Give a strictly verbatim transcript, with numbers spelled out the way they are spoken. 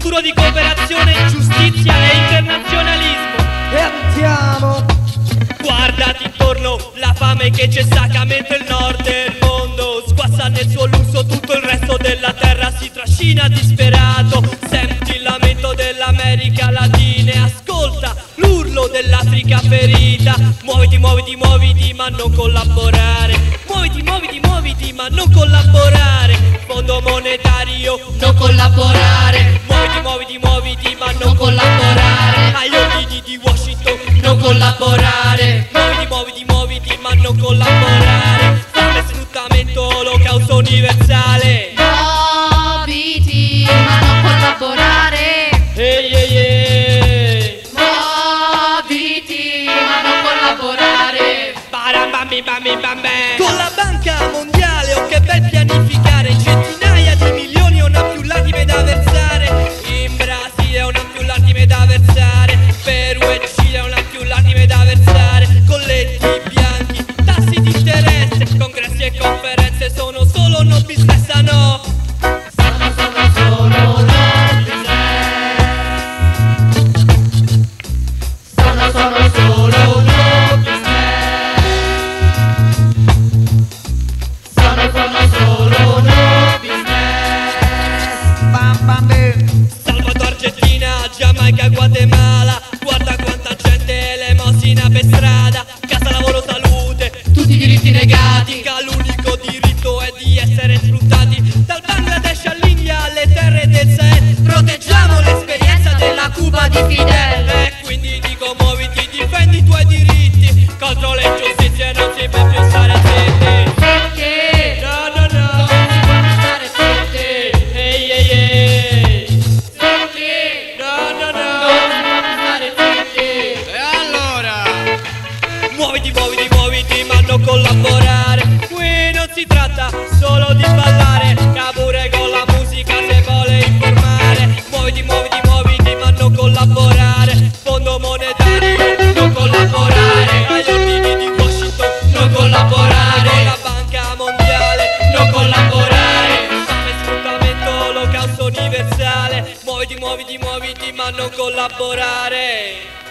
futuro di cooperazione, giustizia e internazionalismo. E andiamo. Guardati intorno, la fame che c'è sacca mentre il nord del mondo squassa nel suo lusso, tutto il resto della terra si trascina disperato. Senti il lamento dell'America Latina e ascolta l'urlo dell'Africa ferita. Muoviti, muoviti, muoviti ma non collaborare. Muoviti, muoviti, muoviti ma non collaborare. Fondo monetario, non collaborare. Muoviti, muoviti, muoviti ma non collaborare. Agli ordini di Washington, non collaborare. Muoviti, muoviti, muoviti ma non collaborare. Fame, sfruttamento, olocausto universale. Muoviti ma non collaborare. Ehi ehi ehi. Muoviti ma non collaborare. Baram bambi bambi bambe. Con la Banca Mondiale, oh che bel pianificare. Centinaia di milioni ho una più lacrime da versare. In Brasile ho una più lacrime da versare. Perù e Cile ho una più lacrime da versare. Colletti bianchi, tassi di interesse, congressi e conferenze sono solo no business, ah no. Sono, sono solo no business. Sono, sono solo no business. Sono, sono solo no business. Bam bam bam. Salvato Argentina, Giamaica, Guatemala. Guarda quanta gente elemosina per strada. Casa, lavoro, salute, Tutti i diritti negati. l'unico diritto è di essere sfruttati. Dal Bangladesh all'India alle terre del Sahel proteggiamo l'esperienza della Cuba di Fidel. E quindi dico muoviti, difendi i tuoi diritti. Contro le ingiustizie non si può più stare zitti. Perché No no no, non si può più stare zitti. ehi ehi ehi. Zitti. No no Non no. si può più stare zitti. E allora? Muoviti, muoviti, muoviti ma non collaborare. Qui non si tratta solo di ballare, Cavour con la musica se vuole informare. Muoviti, muoviti, muoviti ma non collaborare. Fondo monetario, non collaborare. Agli ordini di Washington, non collaborare. Con la Banca Mondiale, non collaborare. Fame, sfruttamento, olocausto universale. Muoviti, muoviti, muoviti ma non collaborare.